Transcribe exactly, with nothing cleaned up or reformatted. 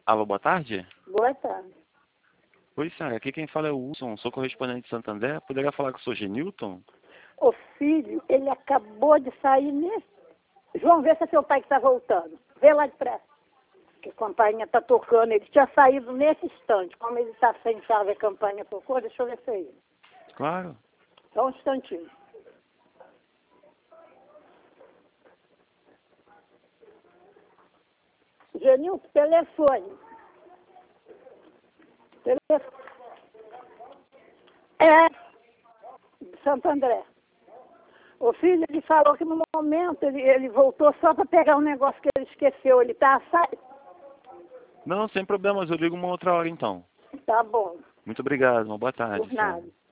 Alô, boa tarde? Boa tarde. Oi, senhora. Aqui quem fala é o Wilson, sou correspondente de Santo André. Poderia falar com o senhor Genilton? O filho, ele acabou de sair nesse... João, vê se é seu pai que está voltando. Vê lá depressa. Que a campainha está tocando. Ele tinha saído nesse instante. Como ele está sem chave, a campainha tocou. Deixa eu ver se é ele. Claro. Só um instantinho. Genilton, telefone. Telefone. É, de Santo André. O filho, ele falou que no momento ele, ele voltou só para pegar um negócio que ele esqueceu. Ele tá saindo. Não, sem problemas. Eu ligo uma outra hora então. Tá bom. Muito obrigado. Uma boa tarde, Por nada. senhora.